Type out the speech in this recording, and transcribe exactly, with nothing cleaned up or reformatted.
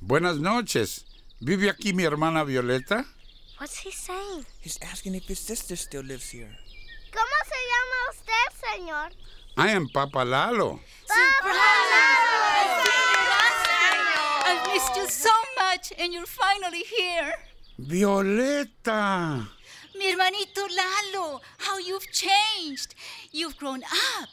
Buenas noches. ¿Vive aquí mi hermana Violeta? What's he saying? He's asking if his sister still lives here. ¿Cómo se llama usted, señor? I am Papa Lalo. I've missed you so much, and you're finally here. Violeta. Mi hermanito Lalo, how you've changed. You've grown up.